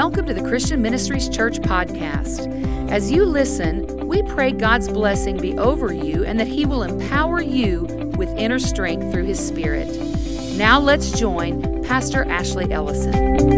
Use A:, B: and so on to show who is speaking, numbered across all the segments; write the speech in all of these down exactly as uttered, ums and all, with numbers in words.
A: Welcome to the Christian Ministries Church podcast. As you listen, we pray God's blessing be over you and that He will empower you with inner strength through His Spirit. Now let's join Pastor Ashley Ellison.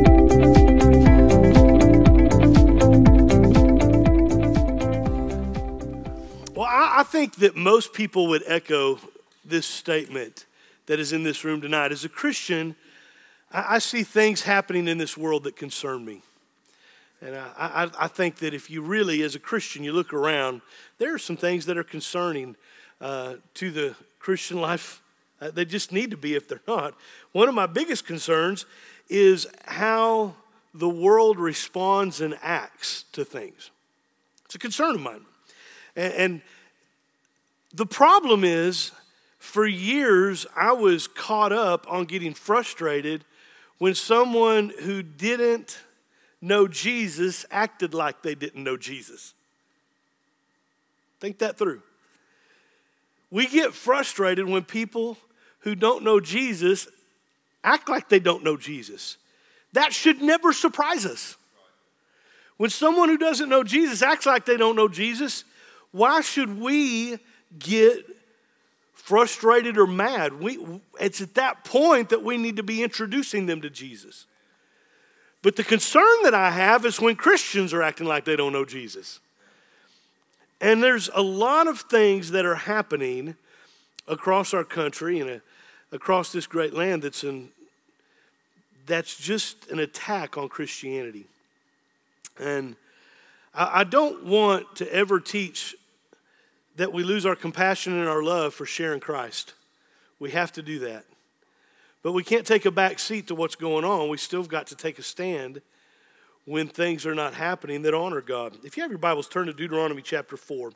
B: Well, I, I think that most people would echo this statement that is in this room tonight. As a Christian, I, I see things happening in this world that concern me. And I, I, I think that if you really, as a Christian, you look around, there are some things that are concerning uh, to the Christian life. Uh, they just need to be if they're not. One of my biggest concerns is how the world responds and acts to things. It's a concern of mine. And, and the problem is, for years, I was caught up on getting frustrated when someone who didn't know Jesus acted like they didn't know Jesus. Think that through. We get frustrated when people who don't know Jesus act like they don't know Jesus. That should never surprise us. When someone who doesn't know Jesus acts like they don't know Jesus, why should we get frustrated or mad? We, it's at that point that we need to be introducing them to Jesus. But the concern that I have is when Christians are acting like they don't know Jesus. And there's a lot of things that are happening across our country and uh, across this great land that's an, that's just an attack on Christianity. And I, I don't want to ever teach that we lose our compassion and our love for sharing Christ. We have to do that. But we can't take a back seat to what's going on. We still got to take a stand when things are not happening that honor God. If you have your Bibles, turn to Deuteronomy chapter four.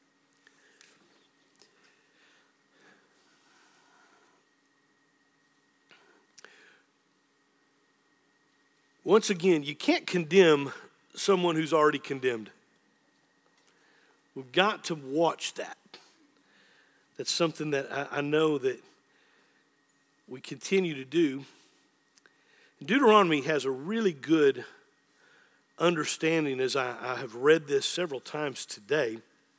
B: Once again, you can't condemn someone who's already condemned. We've got to watch that. That's something that I, I know that we continue to do. Deuteronomy has a really good understanding, as I, I have read this several times today,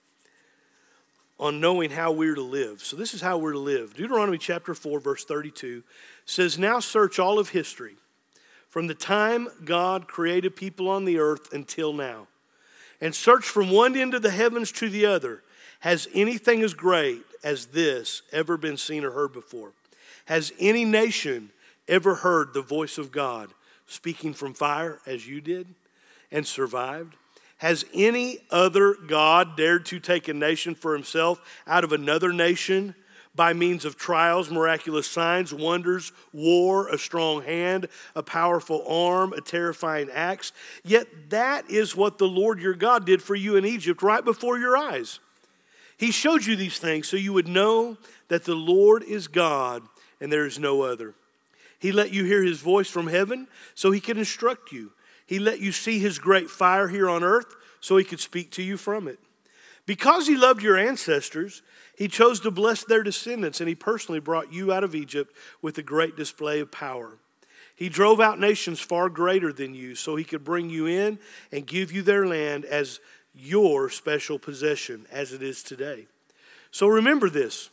B: on knowing how we're to live. So this is how we're to live. Deuteronomy chapter four, verse thirty-two says, "Now search all of history, from the time God created people on the earth until now, and search from one end of the heavens to the other. Has anything as great as this ever been seen or heard before? Has any nation ever heard the voice of God speaking from fire as you did and survived? Has any other God dared to take a nation for himself out of another nation by means of trials, miraculous signs, wonders, war, a strong hand, a powerful arm, a terrifying axe? Yet that is what the Lord your God did for you in Egypt right before your eyes. He showed you these things so you would know that the Lord is God and there is no other. He let you hear his voice from heaven so he could instruct you. He let you see his great fire here on earth so he could speak to you from it. Because he loved your ancestors, he chose to bless their descendants, and he personally brought you out of Egypt with a great display of power. He drove out nations far greater than you so he could bring you in and give you their land as your special possession, as it is today. So remember this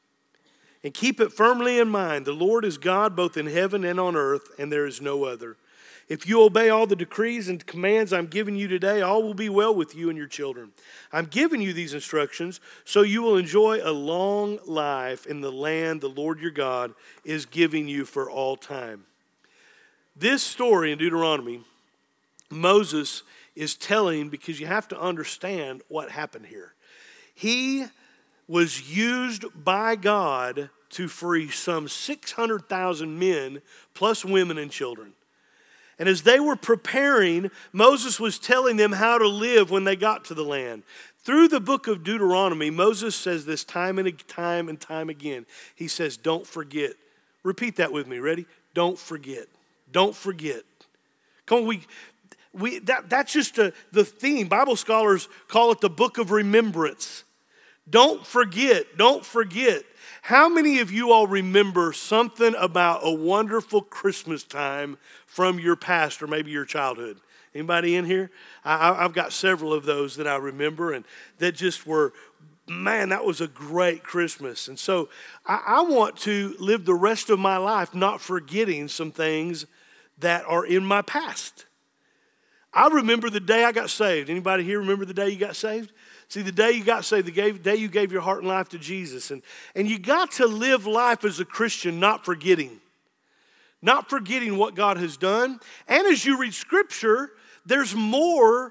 B: and keep it firmly in mind. The Lord is God both in heaven and on earth, and there is no other. If you obey all the decrees and commands I'm giving you today, all will be well with you and your children. I'm giving you these instructions so you will enjoy a long life in the land the Lord your God is giving you for all time." This story in Deuteronomy, Moses is telling, because you have to understand what happened here. He was used by God to free some six hundred thousand men, plus women and children. And as they were preparing, Moses was telling them how to live when they got to the land. Through the book of Deuteronomy, Moses says this time and time and time again. He says, don't forget. Repeat that with me. Ready? Don't forget. Don't forget. Come on, we, we that, that's just a, the theme. Bible scholars call it the book of remembrance. Don't forget. Don't forget. How many of you all remember something about a wonderful Christmas time from your past or maybe your childhood? Anybody in here? I, I've got several of those that I remember and that just were, man, that was a great Christmas. And so I, I want to live the rest of my life not forgetting some things that are in my past. I remember the day I got saved. Anybody here remember the day you got saved? See, the day you got saved, the day you gave your heart and life to Jesus. And, and you got to live life as a Christian not forgetting. Not forgetting what God has done. And as you read Scripture, there's more,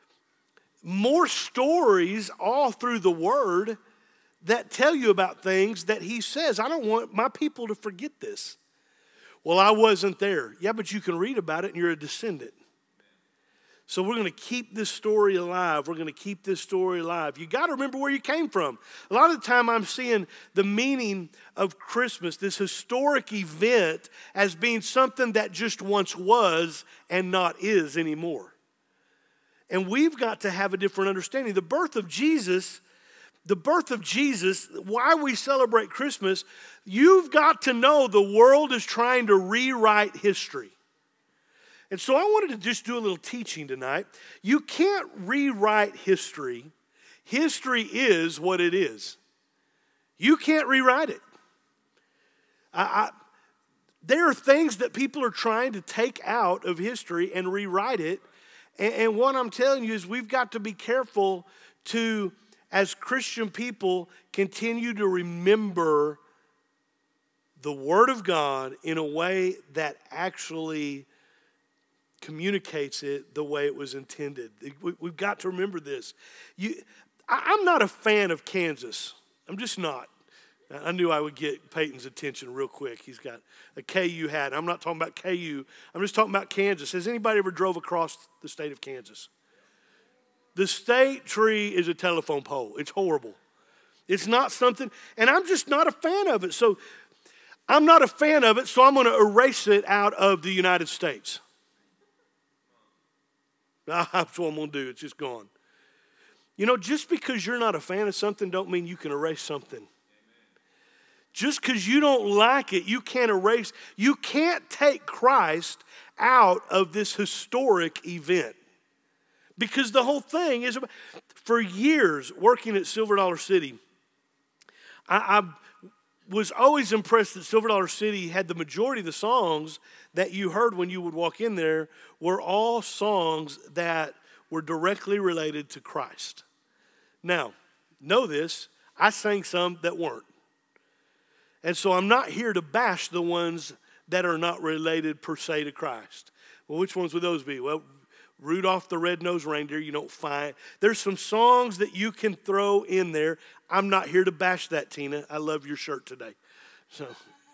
B: more stories all through the Word that tell you about things that He says, I don't want my people to forget this. Well, I wasn't there. Yeah, but you can read about it and you're a descendant. So we're going to keep this story alive. We're going to keep this story alive. You got to remember where you came from. A lot of the time I'm seeing the meaning of Christmas, this historic event, as being something that just once was and not is anymore. And we've got to have a different understanding. The birth of Jesus, the birth of Jesus, why we celebrate Christmas, you've got to know the world is trying to rewrite history. And so I wanted to just do a little teaching tonight. You can't rewrite history. History is what it is. You can't rewrite it. I, I, there are things that people are trying to take out of history and rewrite it. And, and what I'm telling you is we've got to be careful to, as Christian people, continue to remember the Word of God in a way that actually communicates it the way it was intended. We've got to remember this. You, I'm not a fan of Kansas. I'm just not. I knew I would get Peyton's attention real quick. He's got a K U hat. I'm not talking about K U. I'm just talking about Kansas. Has anybody ever drove across the state of Kansas? The state tree is a telephone pole. It's horrible. It's not something, and I'm just not a fan of it. So I'm not a fan of it, so I'm going to erase it out of the United States. That's what I'm going to do. It's just gone. You know, just because you're not a fan of something don't mean you can erase something. Amen. Just because you don't like it, you can't erase. You can't take Christ out of this historic event. Because the whole thing is, about, for years working at Silver Dollar City, I, I was always impressed that Silver Dollar City had the majority of the songs that you heard when you would walk in there were all songs that were directly related to Christ. Now, know this, I sang some that weren't. And so I'm not here to bash the ones that are not related per se to Christ. Well, which ones would those be? Well, Rudolph the Red-Nosed Reindeer, you don't find. There's some songs that you can throw in there. I'm not here to bash that, Tina. I love your shirt today. So,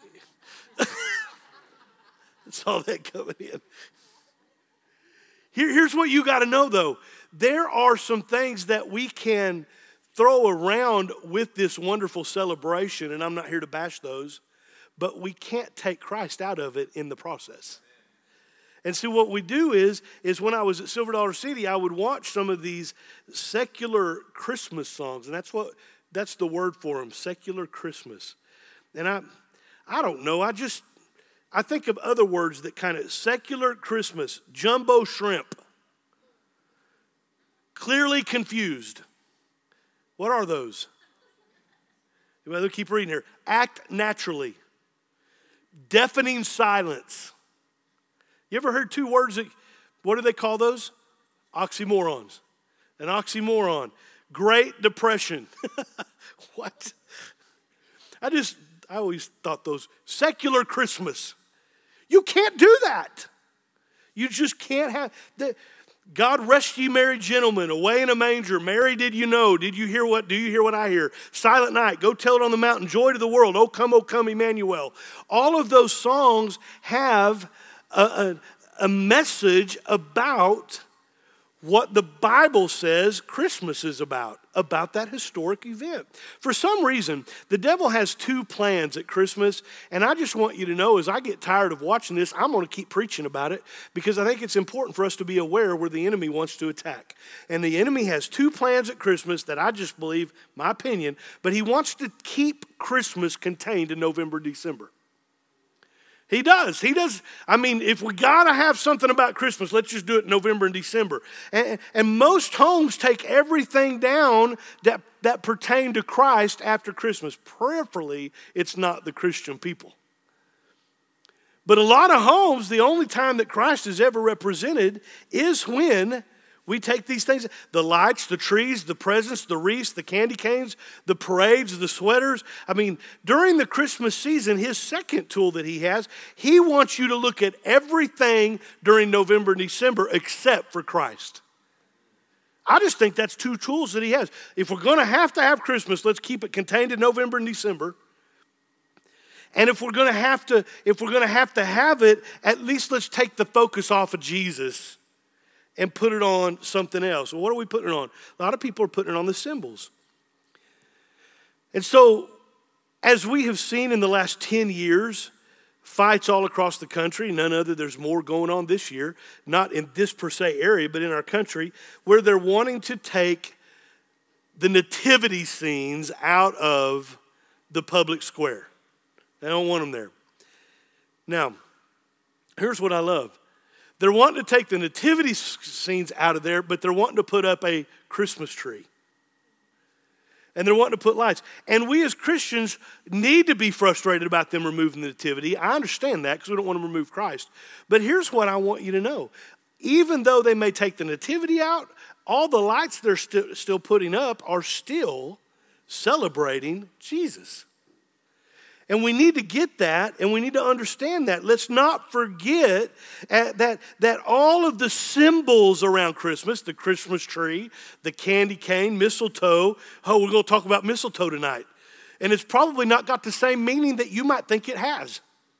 B: that's all that coming in. Here, here's what you got to know, though. There are some things that we can throw around with this wonderful celebration, and I'm not here to bash those, but we can't take Christ out of it in the process. And see, what we do is, is when I was at Silver Dollar City, I would watch some of these secular Christmas songs, and that's what that's the word for them, secular Christmas. And I, I don't know, I just, I think of other words that kind of, secular Christmas, jumbo shrimp, clearly confused. What are those? Well, keep reading here. Act naturally, deafening silence. You ever heard two words that, what do they call those? Oxymorons. An oxymoron. Great Depression. What? I just, I always thought those, secular Christmas. You can't do that. You just can't have, the, God rest ye merry gentlemen, away in a manger. Mary, did you know? Did you hear what, do you hear what I hear? Silent night, go tell it on the mountain. Joy to the world, oh come, oh come, Emmanuel. All of those songs have a, a, a message about what the Bible says Christmas is about, about that historic event. For some reason, the devil has two plans at Christmas, and I just want you to know, as I get tired of watching this, I'm going to keep preaching about it, because I think it's important for us to be aware where the enemy wants to attack. And the enemy has two plans at Christmas that I just believe, my opinion, but he wants to keep Christmas contained in November, December. He does. He does. I mean, if we got to have something about Christmas, let's just do it in November and December. And, and most homes take everything down that, that pertain to Christ after Christmas. Prayerfully, it's not the Christian people. But a lot of homes, the only time that Christ is ever represented is when we take these things, the lights, the trees, the presents, the wreaths, the candy canes, the parades, the sweaters. I mean, during the Christmas season, his second tool that he has, he wants you to look at everything during November and December except for Christ. I just think that's two tools that he has. If we're going to have to have Christmas, let's keep it contained in November and December. And if we're going to have to, if we're going to have to have it, at least let's take the focus off of Jesus and put it on something else. Well, what are we putting it on? A lot of people are putting it on the symbols. And so, as we have seen in the last ten years, fights all across the country, none other, there's more going on this year, not in this per se area, but in our country, where they're wanting to take the nativity scenes out of the public square. They don't want them there. Now, here's what I love. They're wanting to take the nativity scenes out of there, but they're wanting to put up a Christmas tree. And they're wanting to put lights. And we as Christians need to be frustrated about them removing the nativity. I understand that because we don't want to remove Christ. But here's what I want you to know. Even though they may take the nativity out, all the lights they're st- still putting up are still celebrating Jesus. And we need to get that, and we need to understand that. Let's not forget uh, that, that all of the symbols around Christmas, the Christmas tree, the candy cane, mistletoe. Oh, we're going to talk about mistletoe tonight. And it's probably not got the same meaning that you might think it has.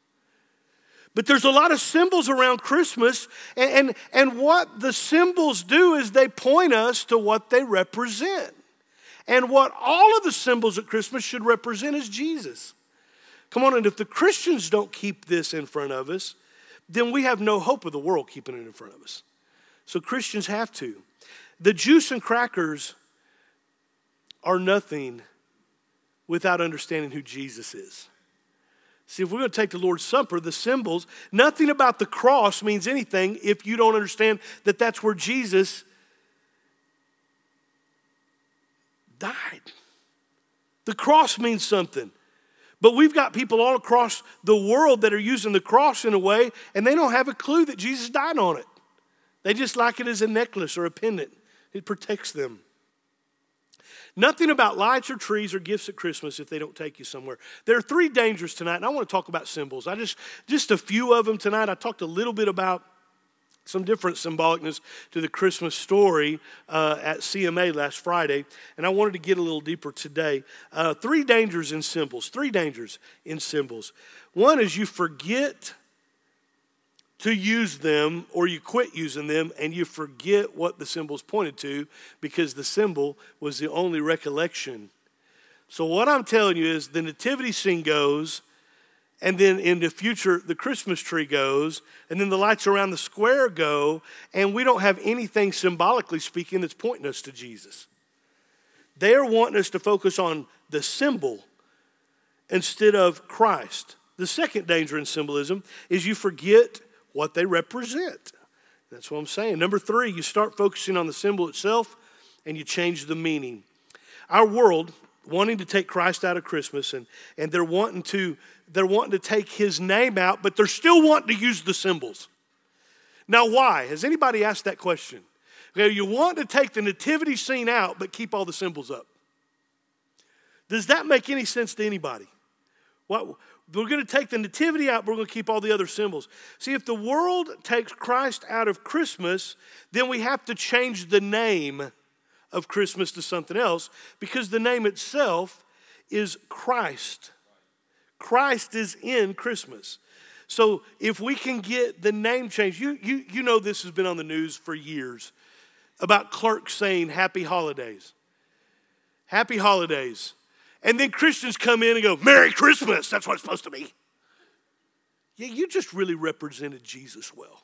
B: But there's a lot of symbols around Christmas, and, and, and what the symbols do is they point us to what they represent. And what all of the symbols at Christmas should represent is Jesus. Come on, and if the Christians don't keep this in front of us, then we have no hope of the world keeping it in front of us. So Christians have to. The juice and crackers are nothing without understanding who Jesus is. See, if we're going to take the Lord's Supper, the symbols, nothing about the cross means anything if you don't understand that that's where Jesus died. The cross means something. But we've got people all across the world that are using the cross in a way, and they don't have a clue that Jesus died on it. They just like it as a necklace or a pendant. It protects them. Nothing about lights or trees or gifts at Christmas if they don't take you somewhere. There are three dangers tonight, and I want to talk about symbols. I just, just a few of them tonight. I talked a little bit about some different symbolicness to the Christmas story uh, at C M A last Friday, and I wanted to get a little deeper today. Uh, three dangers in symbols, three dangers in symbols. One is you forget to use them, or you quit using them, and you forget what the symbols pointed to because the symbol was the only recollection. So what I'm telling you is the nativity scene goes, and then in the future, the Christmas tree goes, and then the lights around the square go, and we don't have anything symbolically speaking that's pointing us to Jesus. They're wanting us to focus on the symbol instead of Christ. The second danger in symbolism is you forget what they represent. That's what I'm saying. Number three, you start focusing on the symbol itself, and you change the meaning. Our world, wanting to take Christ out of Christmas, and, and they're wanting to they're wanting to take his name out, but they're still wanting to use the symbols. Now, why? Has anybody asked that question? Okay, you want to take the nativity scene out, but keep all the symbols up. Does that make any sense to anybody? What, we're going to take the nativity out, but we're going to keep all the other symbols. See, if the world takes Christ out of Christmas, then we have to change the name of Christmas to something else, because the name itself is Christ. Christ is in Christmas. So if we can get the name changed, you, you, you know this has been on the news for years about clerks saying happy holidays. Happy holidays. And then Christians come in and go, Merry Christmas. That's what it's supposed to be. Yeah, you just really represented Jesus well.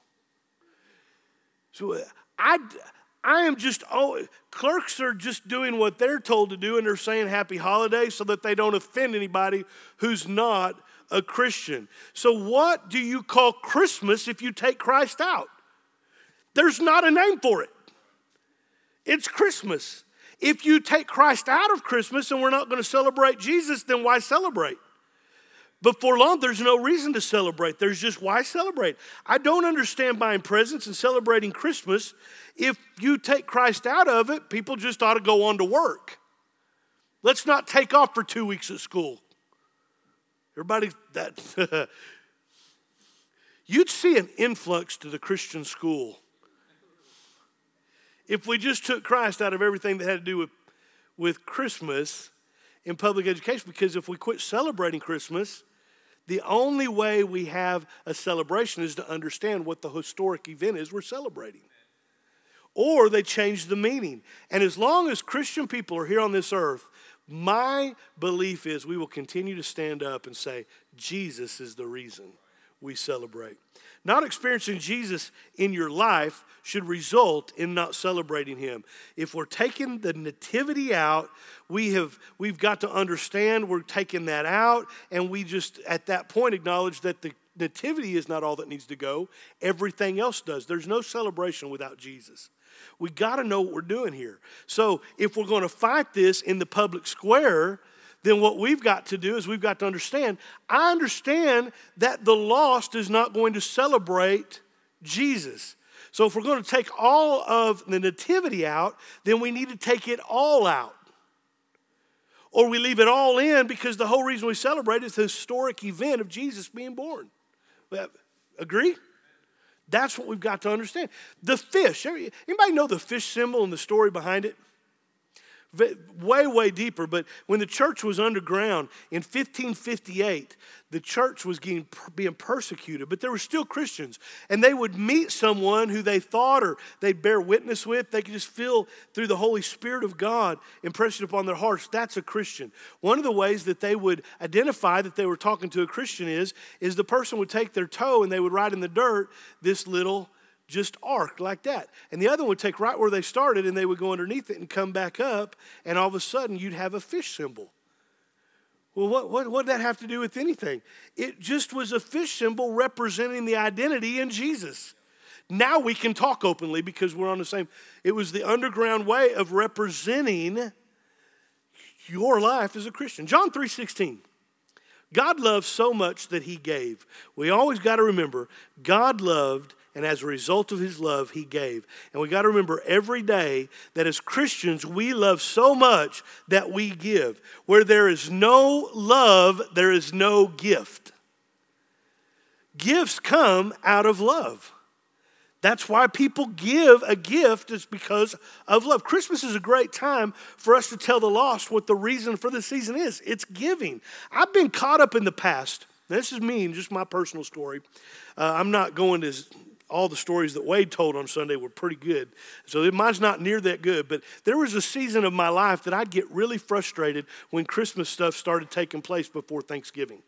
B: So I... I am just, oh, clerks are just doing what they're told to do, and they're saying happy holidays so that they don't offend anybody who's not a Christian. So what do you call Christmas if you take Christ out? There's not a name for it. It's Christmas. If you take Christ out of Christmas and we're not going to celebrate Jesus, then why celebrate? Before long, there's no reason to celebrate. There's just why celebrate. I don't understand buying presents and celebrating Christmas. If you take Christ out of it, people just ought to go on to work. Let's not take off for two weeks at school. Everybody, that you'd see an influx to the Christian school if we just took Christ out of everything that had to do with, with Christmas in public education. Because if we quit celebrating Christmas, the only way we have a celebration is to understand what the historic event is we're celebrating. Or they change the meaning. And as long as Christian people are here on this earth, my belief is we will continue to stand up and say, Jesus is the reason we celebrate. Not experiencing Jesus in your life should result in not celebrating him. If we're taking the nativity out, we have, we've got to understand we're taking that out, and we just at that point acknowledge that the nativity is not all that needs to go. Everything else does. There's no celebration without Jesus. We got to know what we're doing here. So if we're going to fight this in the public square, then what we've got to do is we've got to understand, I understand that the lost is not going to celebrate Jesus. So if we're going to take all of the nativity out, then we need to take it all out. Or we leave it all in because the whole reason we celebrate is the historic event of Jesus being born. Agree? That's what we've got to understand. The fish. Anybody know the fish symbol and the story behind it? Way, way deeper. But when the church was underground in fifteen fifty-eight, the church was getting, being persecuted, but there were still Christians. And they would meet someone who they thought or they'd bear witness with. They could just feel through the Holy Spirit of God impression upon their hearts. That's a Christian. One of the ways that they would identify that they were talking to a Christian is, is the person would take their toe and they would write in the dirt this little just arc like that. And the other one would take right where they started and they would go underneath it and come back up, and all of a sudden you'd have a fish symbol. Well, what, what, what did that have to do with anything? It just was a fish symbol representing the identity in Jesus. Now we can talk openly because we're on the same. It was the underground way of representing your life as a Christian. John three sixteen. God loved so much that he gave. We always got to remember, God loved, and as a result of his love, he gave. And we got to remember every day that as Christians, we love so much that we give. Where there is no love, there is no gift. Gifts come out of love. That's why people give a gift, is because of love. Christmas is a great time for us to tell the lost what the reason for the season is. It's giving. I've been caught up in the past. This is me and just my personal story. Uh, I'm not going to... All the stories that Wade told on Sunday were pretty good. So mine's not near that good. But there was a season of my life that I'd get really frustrated when Christmas stuff started taking place before Thanksgiving.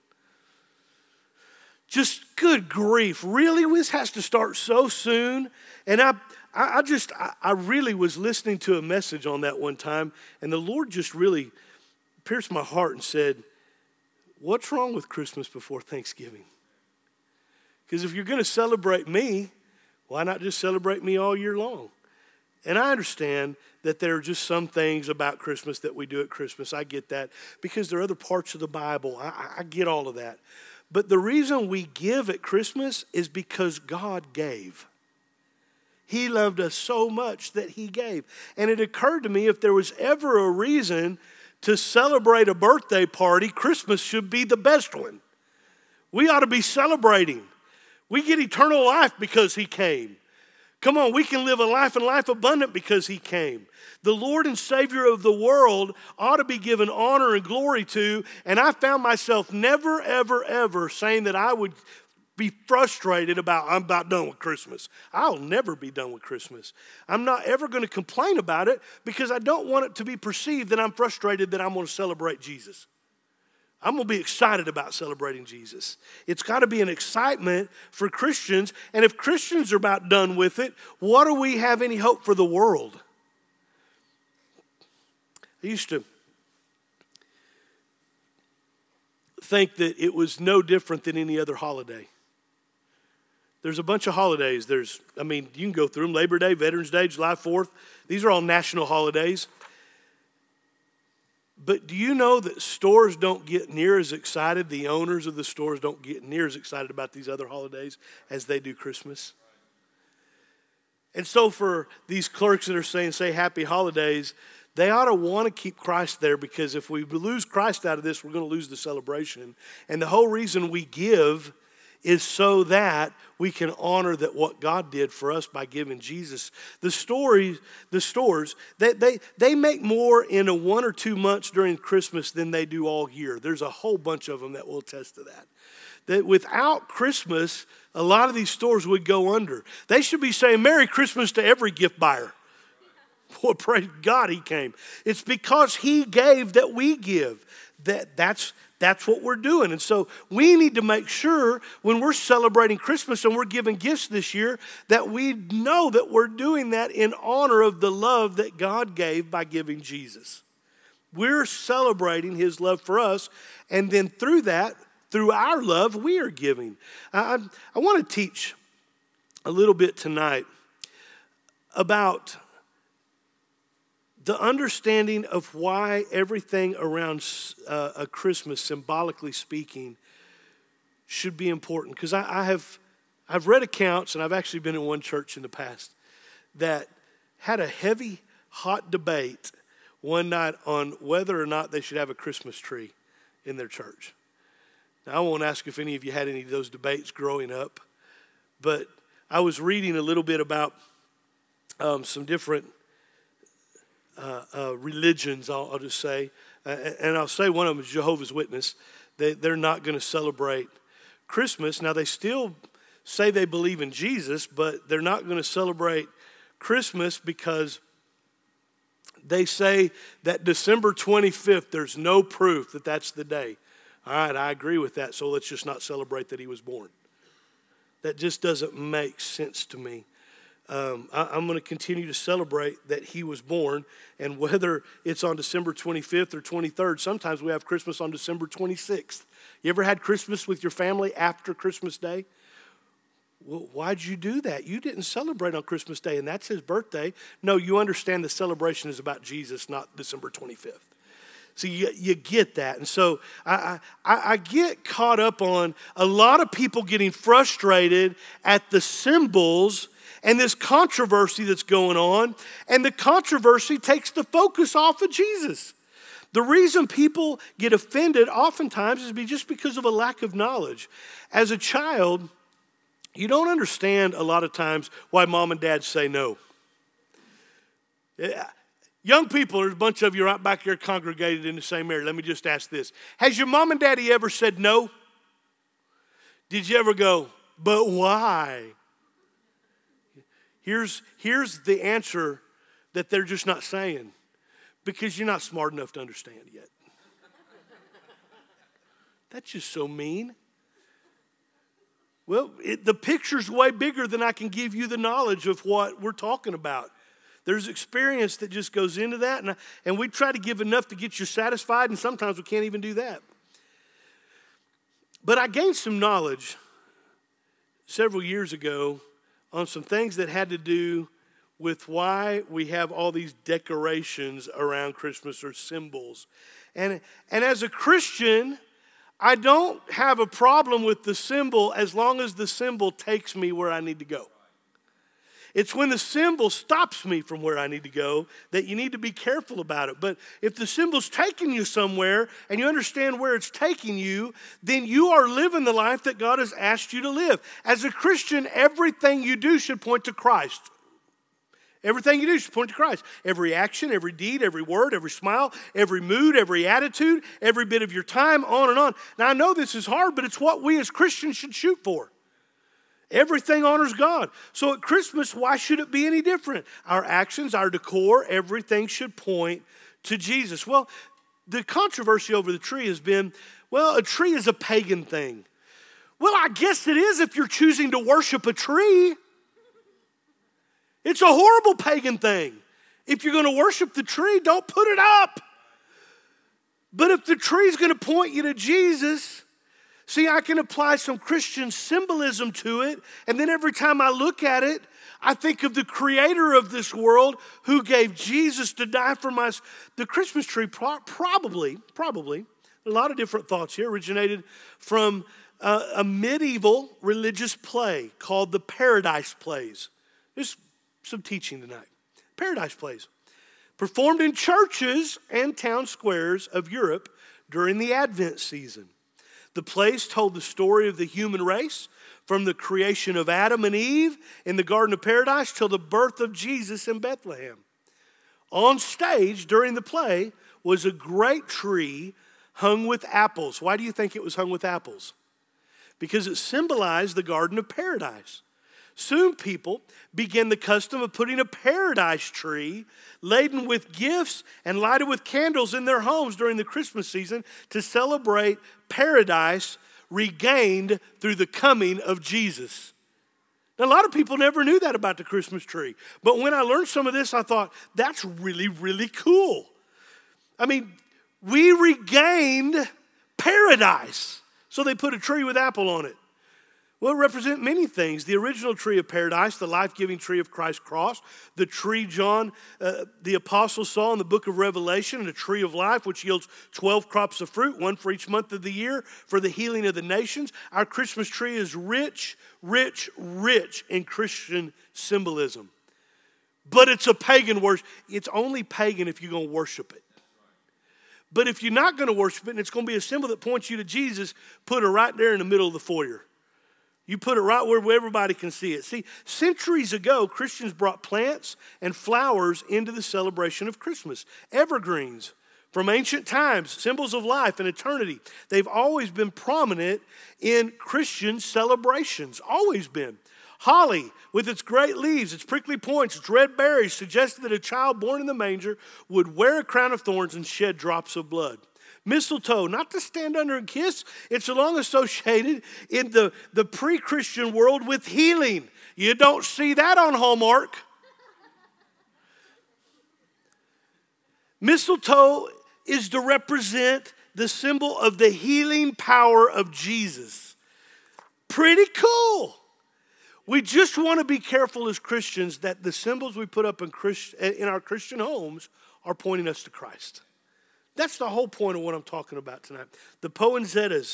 B: Just good grief. Really? This has to start so soon? And I I just, I, I really was listening to a message on that one time. And the Lord just really pierced my heart and said, what's wrong with Christmas before Thanksgiving? Because if you're going to celebrate me, why not just celebrate me all year long? And I understand that there are just some things about Christmas that we do at Christmas. I get that because there are other parts of the Bible. I, I get all of that. But the reason we give at Christmas is because God gave. He loved us so much that he gave. And it occurred to me, if there was ever a reason to celebrate a birthday party, Christmas should be the best one. We ought to be celebrating. We get eternal life because he came. Come on, we can live a life and life abundant because he came. The Lord and Savior of the world ought to be given honor and glory to, and I found myself never, ever, ever saying that I would be frustrated about, I'm about done with Christmas. I'll never be done with Christmas. I'm not ever going to complain about it because I don't want it to be perceived that I'm frustrated that I'm going to celebrate Jesus. I'm going to be excited about celebrating Jesus. It's got to be an excitement for Christians. And if Christians are about done with it, what do we have any hope for the world? I used to think that it was no different than any other holiday. There's a bunch of holidays. There's, I mean, you can go through them. Labor Day, Veterans Day, July fourth. These are all national holidays. But do you know that stores don't get near as excited, the owners of the stores don't get near as excited about these other holidays as they do Christmas? And so for these clerks that are saying, say happy holidays, they ought to want to keep Christ there, because if we lose Christ out of this, we're going to lose the celebration. And the whole reason we give is so that we can honor that what God did for us by giving Jesus. The stories, the stores, they, they, they make more in a one or two months during Christmas than they do all year. There's a whole bunch of them that will attest to that. That without Christmas, a lot of these stores would go under. They should be saying Merry Christmas to every gift buyer. Boy, praise God he came. It's because he gave that we give. That, that's That's what we're doing. And so we need to make sure when we're celebrating Christmas and we're giving gifts this year that we know that we're doing that in honor of the love that God gave by giving Jesus. We're celebrating his love for us, and then through that, through our love, we are giving. I, I want to teach a little bit tonight about the understanding of why everything around uh, a Christmas, symbolically speaking, should be important. Because I, I have I've read accounts, and I've actually been in one church in the past that had a heavy, hot debate one night on whether or not they should have a Christmas tree in their church. Now, I won't ask if any of you had any of those debates growing up, but I was reading a little bit about um, some different Uh, uh, religions, I'll, I'll just say, uh, and I'll say one of them is Jehovah's Witness. They, they're not going to celebrate Christmas. Now, they still say they believe in Jesus, but they're not going to celebrate Christmas because they say that December twenty-fifth, there's no proof that that's the day. All right, I agree with that, so let's just not celebrate that he was born. That just doesn't make sense to me. Um, I, I'm going to continue to celebrate that he was born, and whether it's on December twenty-fifth or twenty-third, sometimes we have Christmas on December twenty-sixth. You ever had Christmas with your family after Christmas Day? Well, why'd you do that? You didn't celebrate on Christmas Day, and that's his birthday. No, you understand the celebration is about Jesus, not December twenty-fifth. So you, you get that. And so I, I, I get caught up on a lot of people getting frustrated at the symbols and this controversy that's going on, and the controversy takes the focus off of Jesus. The reason people get offended oftentimes is just because of a lack of knowledge. As a child, you don't understand a lot of times why mom and dad say no. Young people, there's a bunch of you right back here congregated in the same area. Let me just ask this. Has your mom and daddy ever said no? Did you ever go, but why? Here's, here's the answer that they're just not saying. Because you're not smart enough to understand yet. That's just so mean. Well, it, the picture's way bigger than I can give you the knowledge of what we're talking about. There's experience that just goes into that, and, and we try to give enough to get you satisfied, and sometimes we can't even do that. But I gained some knowledge several years ago on some things that had to do with why we have all these decorations around Christmas or symbols. And, and as a Christian, I don't have a problem with the symbol as long as the symbol takes me where I need to go. It's when the symbol stops me from where I need to go that you need to be careful about it. But if the symbol's taking you somewhere and you understand where it's taking you, then you are living the life that God has asked you to live. As a Christian, everything you do should point to Christ. Everything you do should point to Christ. Every action, every deed, every word, every smile, every mood, every attitude, every bit of your time, on and on. Now, I know this is hard, but it's what we as Christians should shoot for. Everything honors God. So at Christmas, why should it be any different? Our actions, our decor, everything should point to Jesus. Well, the controversy over the tree has been, well, a tree is a pagan thing. Well, I guess it is if you're choosing to worship a tree. It's a horrible pagan thing. If you're going to worship the tree, don't put it up. But if the tree is going to point you to Jesus, see, I can apply some Christian symbolism to it, and then every time I look at it, I think of the creator of this world who gave Jesus to die for my... The Christmas tree pro- probably, probably, a lot of different thoughts here, originated from uh, a medieval religious play called the Paradise Plays. There's some teaching tonight. Paradise Plays. Performed in churches and town squares of Europe during the Advent season. The plays told the story of the human race from the creation of Adam and Eve in the Garden of Paradise till the birth of Jesus in Bethlehem. On stage during the play was a great tree hung with apples. Why do you think it was hung with apples? Because it symbolized the Garden of Paradise. Soon people began the custom of putting a paradise tree laden with gifts and lighted with candles in their homes during the Christmas season to celebrate paradise regained through the coming of Jesus. Now, a lot of people never knew that about the Christmas tree. But when I learned some of this, I thought, that's really, really cool. I mean, we regained paradise. So they put a tree with apple on it. Well, it represents many things. The original tree of paradise, the life-giving tree of Christ's cross, the tree John, uh, the apostle, saw in the book of Revelation, and a tree of life which yields twelve crops of fruit, one for each month of the year, for the healing of the nations. Our Christmas tree is rich, rich, rich in Christian symbolism. But it's a pagan worship. It's only pagan if you're going to worship it. But if you're not going to worship it, and it's going to be a symbol that points you to Jesus, put it right there in the middle of the foyer. You put it right where everybody can see it. See, centuries ago, Christians brought plants and flowers into the celebration of Christmas. Evergreens from ancient times, symbols of life and eternity. They've always been prominent in Christian celebrations, always been. Holly, with its great leaves, its prickly points, its red berries, suggested that a child born in the manger would wear a crown of thorns and shed drops of blood. Mistletoe, not to stand under and kiss, it's long associated in the, the pre-Christian world with healing. You don't see that on Hallmark. Mistletoe is to represent the symbol of the healing power of Jesus. Pretty cool. We just want to be careful as Christians that the symbols we put up in, Christ, in our Christian homes are pointing us to Christ. That's the whole point of what I'm talking about tonight. The poinsettias.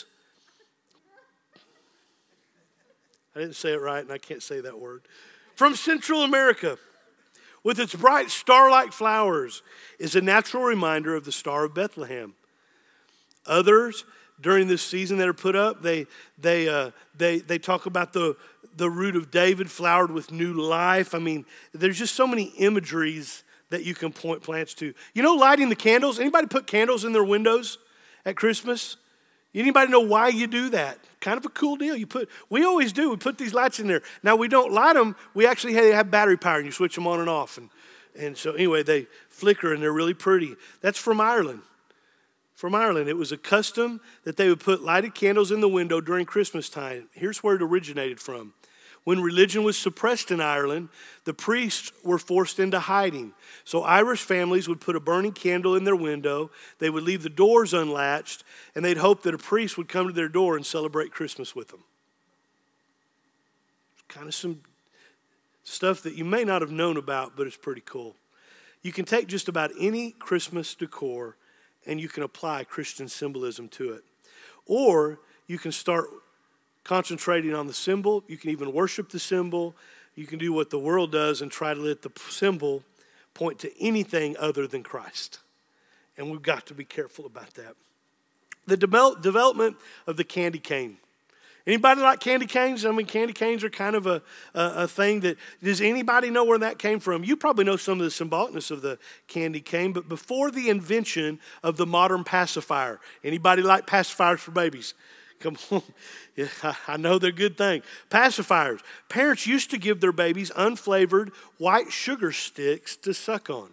B: I didn't say it right, and I can't say that word. From Central America, with its bright star-like flowers, is a natural reminder of the Star of Bethlehem. Others, during this season that are put up, they they uh, they they talk about the the root of David flowered with new life. I mean, there's just so many imageries that you can point plants to. You know, lighting the candles. Anybody put candles in their windows at Christmas? Anybody know why you do that? Kind of a cool deal. You put. We always do. We put these lights in there. Now, we don't light them. We actually have, have battery power, and you switch them on and off. And, and so anyway, they flicker, and they're really pretty. That's from Ireland. From Ireland. It was a custom that they would put lighted candles in the window during Christmas time. Here's where it originated from. When religion was suppressed in Ireland, the priests were forced into hiding. So Irish families would put a burning candle in their window. They would leave the doors unlatched, and they'd hope that a priest would come to their door and celebrate Christmas with them. Kind of some stuff that you may not have known about, but it's pretty cool. You can take just about any Christmas decor and you can apply Christian symbolism to it. Or you can start concentrating on the symbol. You can even worship the symbol. You can do what the world does and try to let the symbol point to anything other than Christ. And we've got to be careful about that. The de- development of the candy cane. Anybody like candy canes? I mean, candy canes are kind of a, a, a thing that, does anybody know where that came from? You probably know some of the symbolicness of the candy cane, but before the invention of the modern pacifier, anybody like pacifiers for babies? Come on. Yeah, I know they're a good thing. Pacifiers. Parents used to give their babies unflavored white sugar sticks to suck on.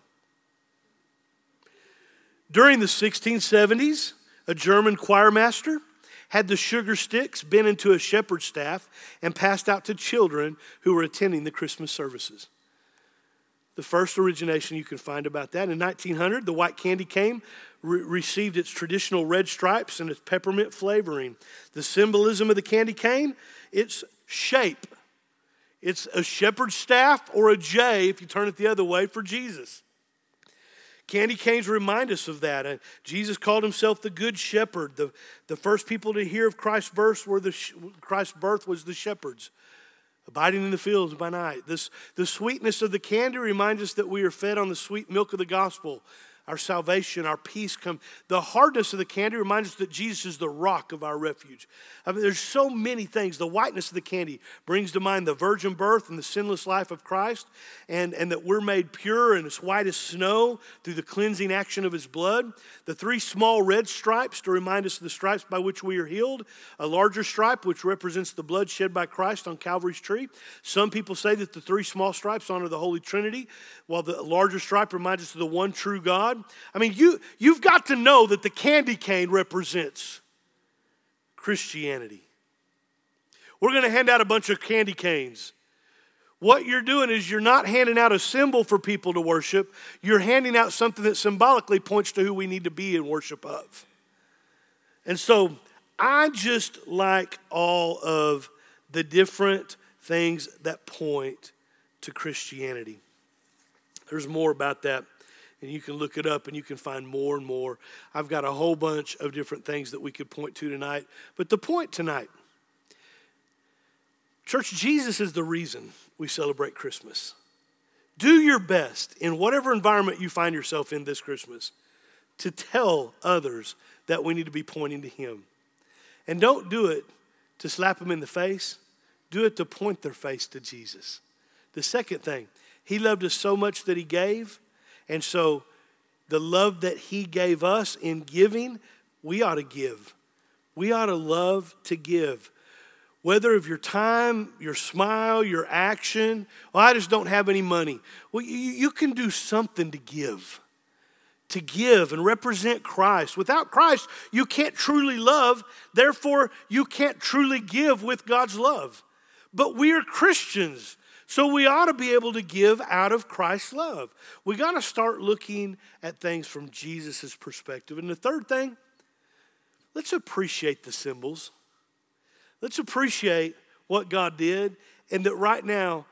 B: During the sixteen seventies, a German choir master had the sugar sticks bent into a shepherd's staff and passed out to children who were attending the Christmas services. the first origination you can find about that. In nineteen hundred, the white candy cane re- received its traditional red stripes and its peppermint flavoring. The symbolism of the candy cane, its shape. It's a shepherd's staff or a J, if you turn it the other way, for Jesus. Candy canes remind us of that. And Jesus called himself the Good Shepherd. The, the first people to hear of Christ's birth were the Christ's birth was the shepherds, abiding in the fields by night. This, the sweetness of the candy reminds us that we are fed on the sweet milk of the gospel. Our salvation, our peace come. The hardness of the candy reminds us that Jesus is the rock of our refuge. I mean, there's so many things. The whiteness of the candy brings to mind the virgin birth and the sinless life of Christ, and, and that we're made pure and as white as snow through the cleansing action of his blood. The three small red stripes to remind us of the stripes by which we are healed. A larger stripe, which represents the blood shed by Christ on Calvary's tree. Some people say that the three small stripes honor the Holy Trinity, while the larger stripe reminds us of the one true God. I mean, you, you've got to know that the candy cane represents Christianity. We're going to hand out a bunch of candy canes. What you're doing is you're not handing out a symbol for people to worship. You're handing out something that symbolically points to who we need to be in worship of. And so I just like all of the different things that point to Christianity. There's more about that. And you can look it up and you can find more and more. I've got a whole bunch of different things that we could point to tonight. But the point tonight, church, Jesus is the reason we celebrate Christmas. Do your best in whatever environment you find yourself in this Christmas to tell others that we need to be pointing to him. And don't do it to slap them in the face. Do it to point their face to Jesus. The second thing, he loved us so much that he gave. And so the love that he gave us in giving, we ought to give. We ought to love to give. Whether of your time, your smile, your action. Well, I just don't have any money. Well, you, you can do something to give. To give and represent Christ. Without Christ, you can't truly love. Therefore, you can't truly give with God's love. But we are Christians. So we ought to be able to give out of Christ's love. We got to start looking at things from Jesus' perspective. And the third thing, let's appreciate the symbols. Let's appreciate what God did, and that right now,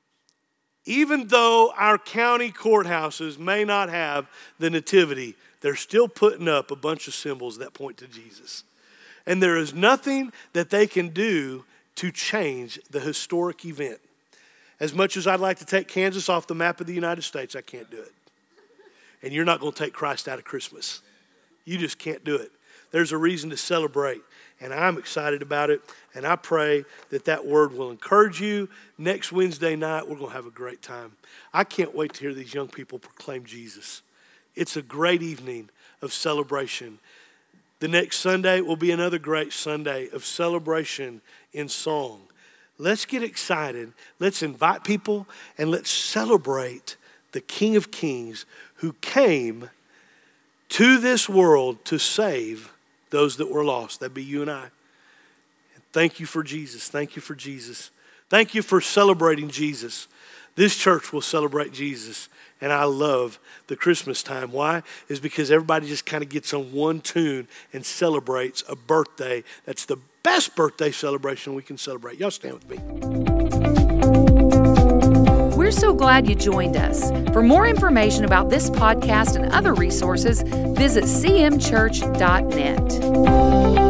B: even though our county courthouses may not have the nativity, they're still putting up a bunch of symbols that point to Jesus. And there is nothing that they can do to change the historic event. As much as I'd like to take Kansas off the map of the United States, I can't do it. And you're not going to take Christ out of Christmas. You just can't do it. There's a reason to celebrate, and I'm excited about it, and I pray that that word will encourage you. Next Wednesday night, we're going to have a great time. I can't wait to hear these young people proclaim Jesus. It's a great evening of celebration. The next Sunday will be another great Sunday of celebration in song. Let's get excited. Let's invite people and let's celebrate the King of Kings who came to this world to save those that were lost. That'd be you and I. And thank you for Jesus. Thank you for Jesus. Thank you for celebrating Jesus. This church will celebrate Jesus. And I love the Christmas time. Why? Is because everybody just kind of gets on one tune and celebrates a birthday. That's the best birthday celebration we can celebrate. Y'all stand with me.
A: We're so glad you joined us. For more information about this podcast and other resources, visit c m church dot net.